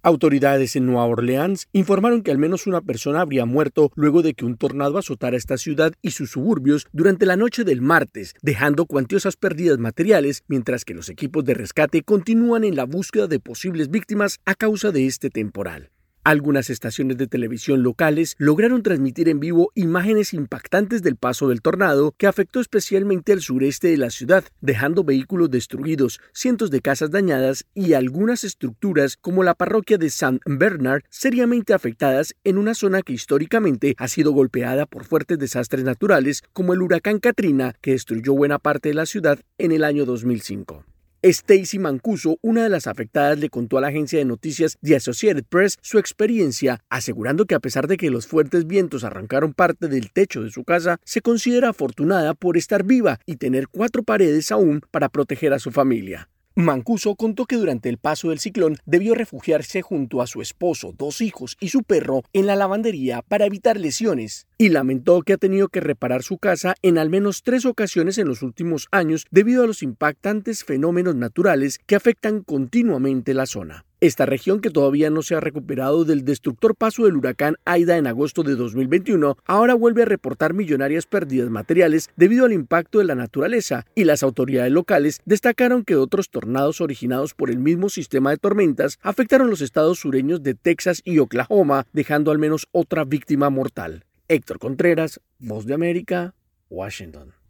Autoridades en Nueva Orleans informaron que al menos una persona habría muerto luego de que un tornado azotara esta ciudad y sus suburbios durante la noche del martes, dejando cuantiosas pérdidas materiales, mientras que los equipos de rescate continúan en la búsqueda de posibles víctimas a causa de este temporal. Algunas estaciones de televisión locales lograron transmitir en vivo imágenes impactantes del paso del tornado que afectó especialmente al sureste de la ciudad, dejando vehículos destruidos, cientos de casas dañadas y algunas estructuras como la parroquia de St. Bernard seriamente afectadas en una zona que históricamente ha sido golpeada por fuertes desastres naturales como el huracán Katrina, que destruyó buena parte de la ciudad en el año 2005. Stacy Mancuso, una de las afectadas, le contó a la agencia de noticias The Associated Press su experiencia, asegurando que a pesar de que los fuertes vientos arrancaron parte del techo de su casa, se considera afortunada por estar viva y tener 4 paredes aún para proteger a su familia. Mancuso contó que durante el paso del ciclón debió refugiarse junto a su esposo, 2 hijos y su perro en la lavandería para evitar lesiones, y lamentó que ha tenido que reparar su casa en al menos 3 ocasiones en los últimos años debido a los impactantes fenómenos naturales que afectan continuamente la zona. Esta región, que todavía no se ha recuperado del destructor paso del huracán Aida en agosto de 2021, ahora vuelve a reportar millonarias pérdidas materiales debido al impacto de la naturaleza, y las autoridades locales destacaron que otros tornados originados por el mismo sistema de tormentas afectaron los estados sureños de Texas y Oklahoma, dejando al menos otra víctima mortal. Héctor Contreras, Voz de América, Washington.